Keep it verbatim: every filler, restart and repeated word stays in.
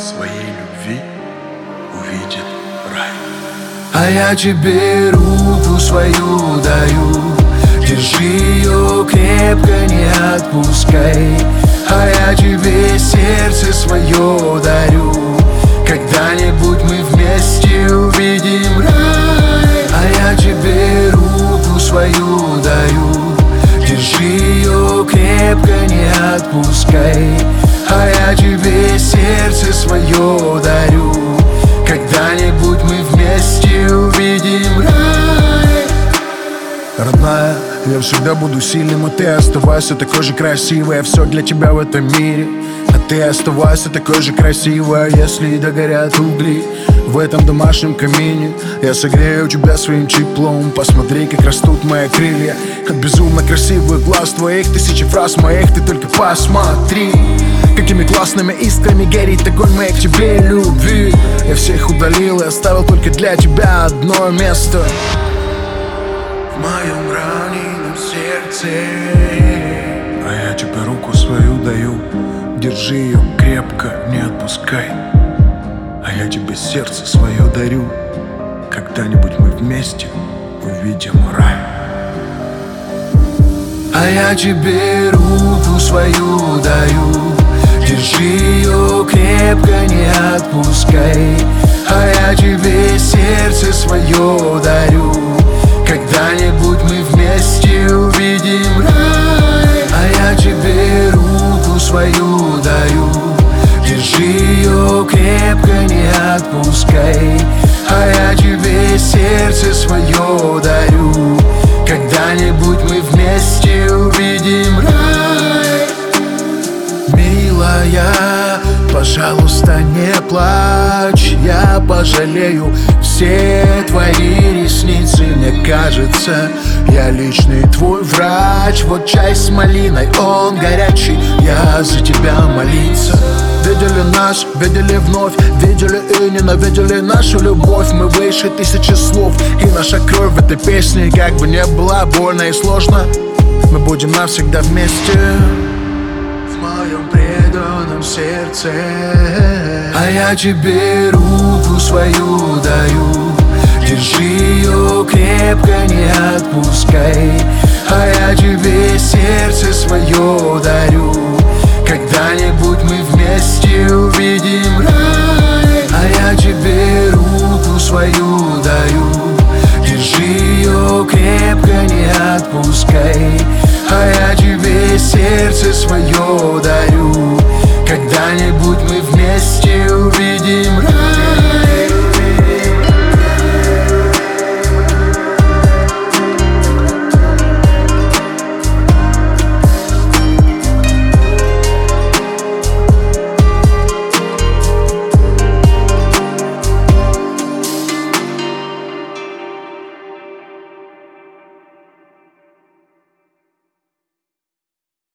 своей любви увидит рай. А я тебе руку свою даю, держи ее крепко, не отпускай. А я тебе сердце свое дарю, когда-нибудь мы вместе увидим рай. А я тебе руку свою даю, держи ее крепко, не отпускай. А я тебе сердце свое дарю, когда-нибудь мы вместе увидим рай. Родная, я всегда буду сильным, а ты оставайся такой же красивой. Я все для тебя в этом мире, а ты оставайся такой же красивой. Если догорят угли в этом домашнем камине, я согрею тебя своим теплом. Посмотри, как растут мои крылья от безумно красивых глаз твоих. Тысячи фраз моих, ты только посмотри, какими классными искрами горит огонь моей к тебе любви. Я всех удалил и оставил только для тебя одно место в моем раненом сердце. А я тебе руку свою даю, держи ее крепко, не отпускай. А я тебе сердце свое дарю, когда-нибудь мы вместе увидим рай. А я тебе руку свою даю, держи ее крепко, не отпускай. А я тебе сердце свое дарю, когда-нибудь мы вместе увидим рай. А я тебе руку свою даю, держи ее крепко, не отпускай. А я тебе сердце свое дарю, когда-нибудь мы вместе увидим рай. Милая, пожалуйста, не плачь, я пожалею все твои ресницы. Мне кажется, я личный твой врач. Вот чай с малиной, он горячий, я за тебя молиться. Видели нас, видели вновь, видели и ненавидели нашу любовь. Мы выше тысячи слов, и наша кровь в этой песне, как бы не было больно и сложно, мы будем навсегда вместе в моем преданном сердце. А я тебе руку свою даю, держи ее крепко, не отпускай. А я тебе сердце свое дарю, когда-нибудь мы вместе увидим рай. А я тебе руку свою даю, держи ее крепко, не отпускай. А я тебе сердце свое дарю, когда-нибудь мы